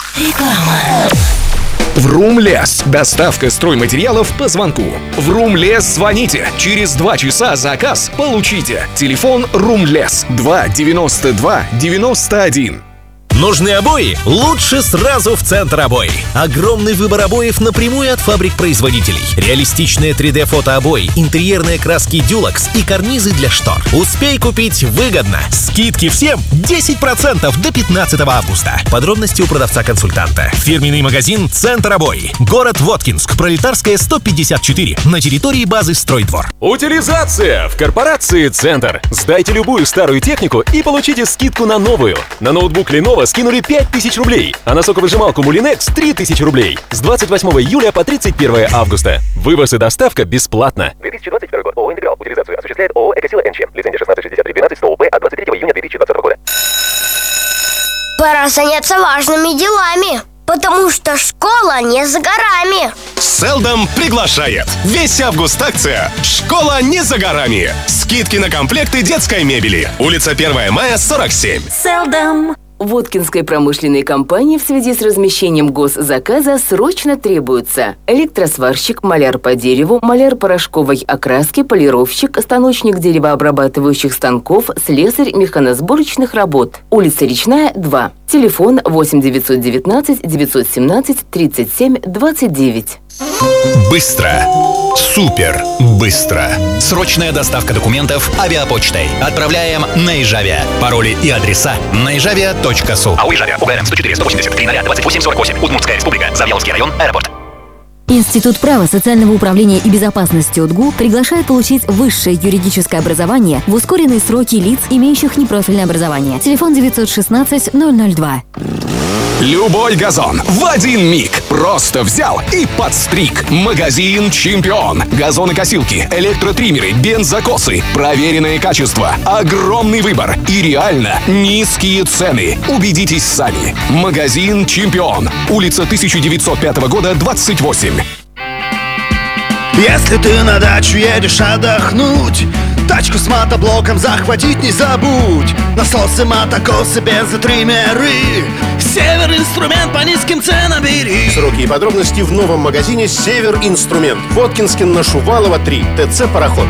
Реклама. Врумлес. Доставка стройматериалов по звонку. Врумлес, звоните. Через 2 часа заказ получите. Телефон Врумлес 2 92 91. Нужны обои? Лучше сразу в Центр обои. Огромный выбор обоев напрямую от фабрик-производителей. Реалистичные 3D-фотообои, интерьерные краски Dulux и карнизы для штор. Успей купить выгодно. Скидки всем 10% до 15 августа. Подробности у продавца-консультанта. Фирменный магазин Центр обои. Город Воткинск, Пролетарская, 154. На территории базы Стройдвор. Утилизация в корпорации Центр. Сдайте любую старую технику и получите скидку на новую. На ноутбук Lenovo скинули 5000 рублей, а на соковыжималку Moulinex 3000 рублей. С 28 июля по 31 августа. Вывоз и доставка бесплатно. 2022 год. ООО «Интеграл». Утилизацию осуществляет ООО «Экосила НЧ». Лицензия 166312 СТО-П от 23 июня 2020 года. Пора заняться важными делами, потому что школа не за горами. Селдом приглашает. Весь август акция «Школа не за горами». Скидки на комплекты детской мебели. Улица 1 мая, 47. Селдом. Воткинской промышленной компании в связи с размещением госзаказа срочно требуются электросварщик, маляр по дереву, маляр порошковой окраски, полировщик, станочник деревообрабатывающих станков, слесарь механосборочных работ. Улица Речная, 2. Телефон 8 919 917 37 29. Быстро. Супер быстро. Срочная доставка документов авиапочтой. Отправляем на Ижавия. Пароли и адреса на ижавия.су. АО «Ижавия», УГРН 104 183 2848, Удмуртская республика, Завьяловский район, аэропорт. Институт права, социального управления и безопасности ОДГУ приглашает получить высшее юридическое образование в ускоренные сроки лиц, имеющих непрофильное образование. Телефон 916 002. Любой газон в один миг. Просто взял и подстриг. Магазин «Чемпион». Газонокосилки, электротриммеры, бензокосы. Проверенное качество, огромный выбор и реально низкие цены. Убедитесь сами. Магазин «Чемпион». Улица 1905 года, 28. Если ты на дачу едешь отдохнуть, тачку с мотоблоком захватить не забудь. Насосы, мотокосы, бензотриммеры, Север Инструмент по низким ценам бери. Сроки и подробности в новом магазине «Север Инструмент». Воткинске на Шувалова 3. ТЦ «Пароход».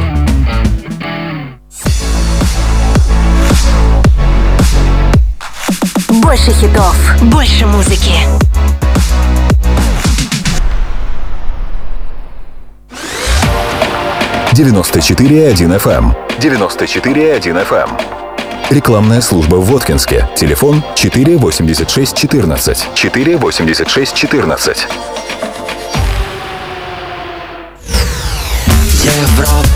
Больше хитов, больше музыки. «94,1 FM». 94,1 FM. Рекламная служба в Воткинске. Телефон 486 14. 486 14. Европа.